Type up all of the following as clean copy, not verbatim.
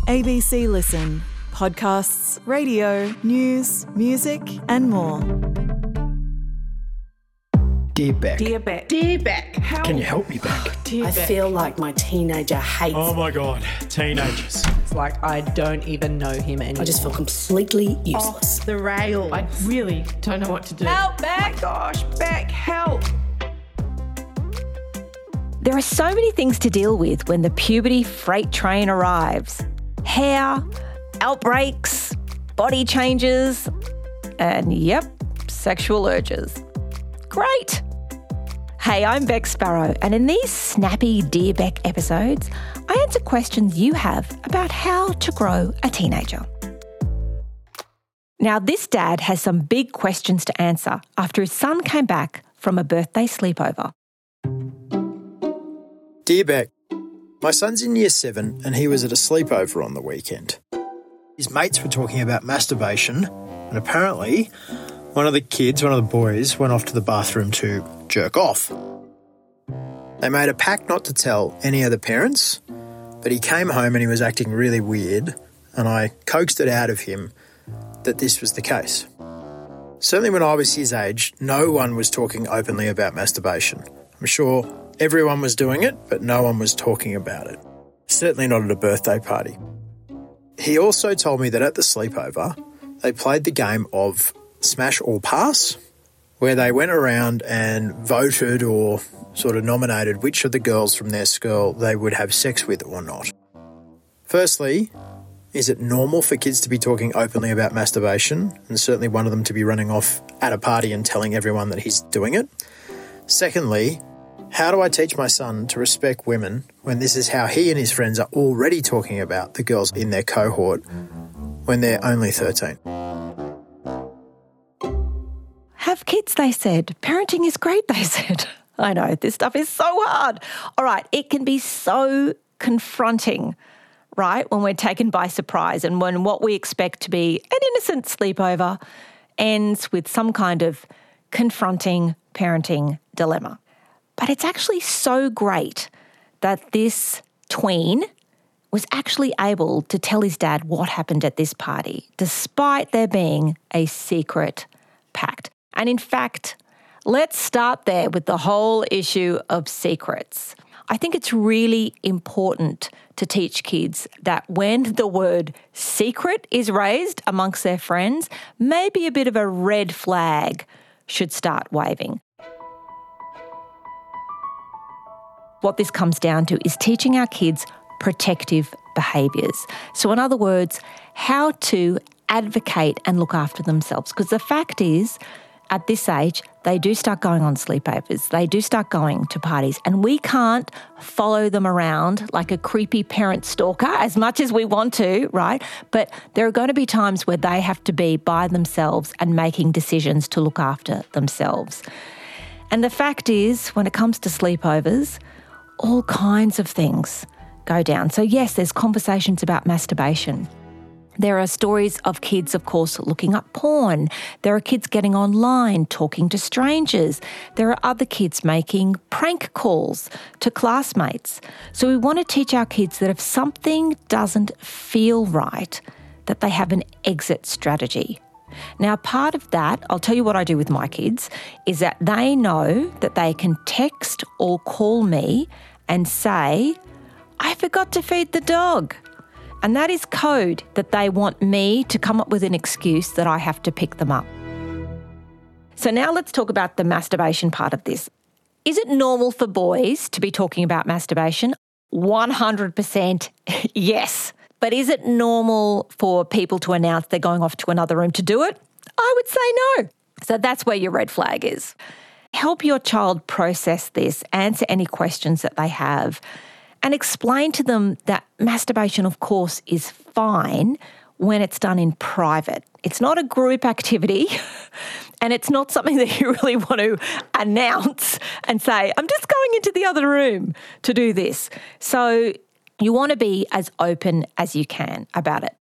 ABC Listen. Podcasts, radio, news, music and more. Dear Beck. Dear Beck. Dear Beck. Can you help me, Beck? Dear I Beck. feel like my teenager hates Oh my God, teenagers. It's like I don't even know him anymore. I just feel completely useless. The rails. I really don't know what to do. Help, Beck! Oh my gosh, Beck, help! There are so many things to deal with when the puberty freight train arrives. Hair, outbreaks, body changes, and yep, sexual urges. Great! Hey, I'm Beck Sparrow, and in these snappy Dear Beck episodes, I answer questions you have about how to grow a teenager. Now, this dad has some big questions to answer after his son came back from a birthday sleepover. Dear Beck, my son's in year 7 and he was at a sleepover on the weekend. His mates were talking about masturbation and apparently one of the boys, went off to the bathroom to jerk off. They made a pact not to tell any of the parents, but he came home and he was acting really weird and I coaxed it out of him that this was the case. Certainly when I was his age, no one was talking openly about masturbation. I'm sure everyone was doing it, but no one was talking about it. Certainly not at a birthday party. He also told me that at the sleepover, they played the game of Smash or Pass, where they went around and voted or sort of nominated which of the girls from their school they would have sex with or not. Firstly, is it normal for kids to be talking openly about masturbation, and certainly one of them to be running off at a party and telling everyone that he's doing it? Secondly, how do I teach my son to respect women when this is how he and his friends are already talking about the girls in their cohort when they're only 13? Have kids, they said. Parenting is great, they said. I know, this stuff is so hard. All right, it can be so confronting, right, when we're taken by surprise and when what we expect to be an innocent sleepover ends with some kind of confronting parenting dilemma. But it's actually so great that this tween was actually able to tell his dad what happened at this party, despite there being a secret pact. And in fact, let's start there with the whole issue of secrets. I think it's really important to teach kids that when the word secret is raised amongst their friends, maybe a bit of a red flag should start waving. What this comes down to is teaching our kids protective behaviours. So in other words, how to advocate and look after themselves. Because the fact is, at this age, they do start going on sleepovers. They do start going to parties. And we can't follow them around like a creepy parent stalker as much as we want to, right? But there are going to be times where they have to be by themselves and making decisions to look after themselves. And the fact is, when it comes to sleepovers, all kinds of things go down. So yes, there's conversations about masturbation. There are stories of kids, of course, looking up porn. There are kids getting online, talking to strangers. There are other kids making prank calls to classmates. So we want to teach our kids that if something doesn't feel right, that they have an exit strategy. Now, part of that, I'll tell you what I do with my kids, is that they know that they can text or call me and say, I forgot to feed the dog. And that is code that they want me to come up with an excuse that I have to pick them up. So now let's talk about the masturbation part of this. Is it normal for boys to be talking about masturbation? 100% yes. But is it normal for people to announce they're going off to another room to do it? I would say no. So that's where your red flag is. Help your child process this, answer any questions that they have, and explain to them that masturbation, of course, is fine when it's done in private. It's not a group activity and it's not something that you really want to announce and say, I'm just going into the other room to do this. So you want to be as open as you can about it.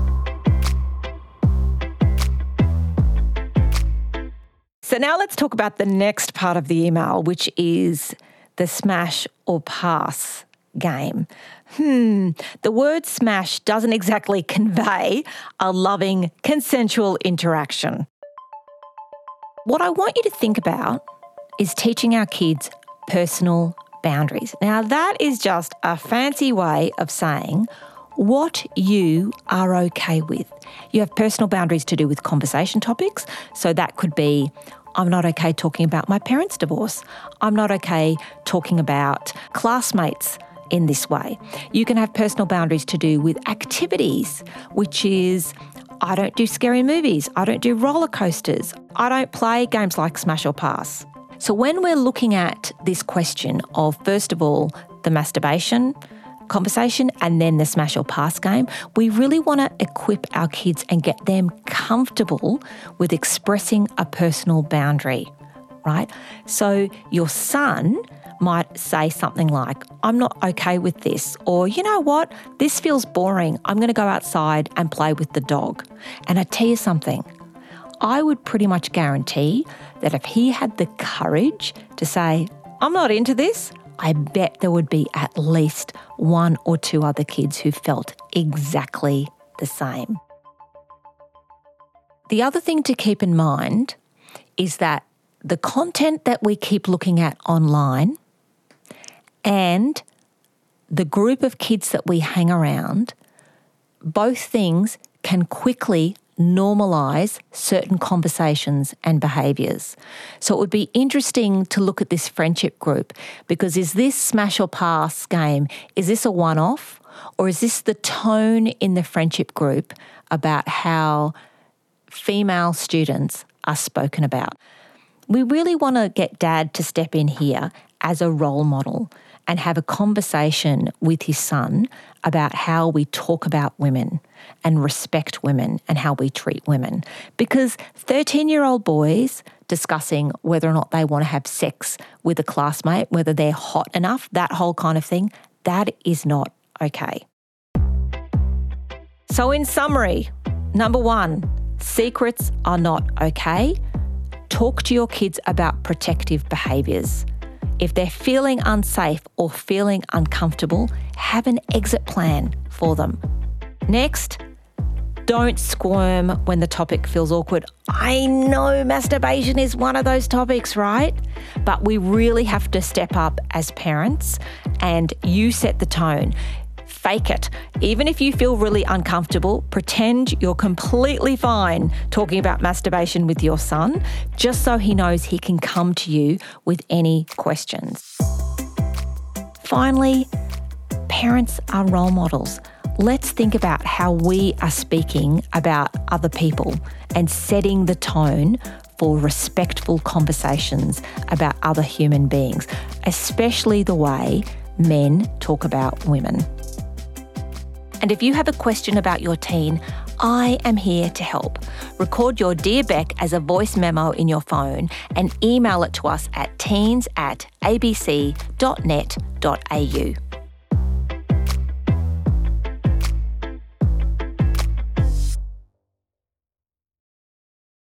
So now let's talk about the next part of the email, which is the smash or pass game. The word smash doesn't exactly convey a loving, consensual interaction. What I want you to think about is teaching our kids personal boundaries. Now, that is just a fancy way of saying what you are okay with. You have personal boundaries to do with conversation topics. So that could be, I'm not okay talking about my parents' divorce. I'm not okay talking about classmates in this way. You can have personal boundaries to do with activities, which is, I don't do scary movies. I don't do roller coasters. I don't play games like Smash or Pass. So when we're looking at this question of, first of all, the masturbation conversation and then the Smash or Pass game, we really want to equip our kids and get them comfortable with expressing a personal boundary, right? So your son might say something like, I'm not okay with this, or you know what, this feels boring. I'm going to go outside and play with the dog. And I tell you something, I would pretty much guarantee that if he had the courage to say, I'm not into this, I bet there would be at least one or two other kids who felt exactly the same. The other thing to keep in mind is that the content that we keep looking at online and the group of kids that we hang around, both things can quickly normalise certain conversations and behaviours. So it would be interesting to look at this friendship group, because is this Smash or Pass game, is this a one-off, or is this the tone in the friendship group about how female students are spoken about? We really want to get Dad to step in here as a role model and have a conversation with his son about how we talk about women and respect women and how we treat women. Because 13-year-old boys discussing whether or not they want to have sex with a classmate, whether they're hot enough, that whole kind of thing, that is not okay. So in summary, number 1, secrets are not okay. Talk to your kids about protective behaviours. If they're feeling unsafe or feeling uncomfortable, have an exit plan for them. Next, don't squirm when the topic feels awkward. I know masturbation is one of those topics, right? But we really have to step up as parents, and you set the tone. Fake it. Even if you feel really uncomfortable, pretend you're completely fine talking about masturbation with your son, just so he knows he can come to you with any questions. Finally, parents are role models. Let's think about how we are speaking about other people and setting the tone for respectful conversations about other human beings, especially the way men talk about women. And if you have a question about your teen, I am here to help. Record your Dear Beck as a voice memo in your phone and email it to us at teens@abc.net.au.